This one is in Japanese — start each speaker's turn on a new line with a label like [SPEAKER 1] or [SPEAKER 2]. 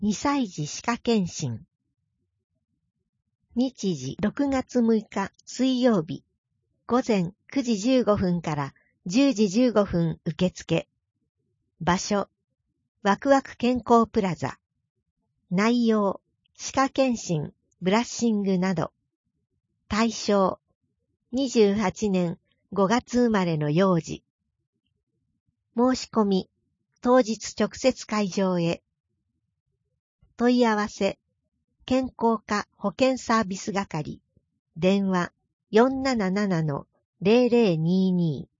[SPEAKER 1] 2歳児歯科検診。日時6月6日水曜日、午前9時15分から10時15分受付。場所、ワクワク健康プラザ。内容、歯科検診、ブラッシングなど。対象、28年5月生まれの幼児。申し込み、当日直接会場へ。問い合わせ、健康課保健サービス係。電話 477-0022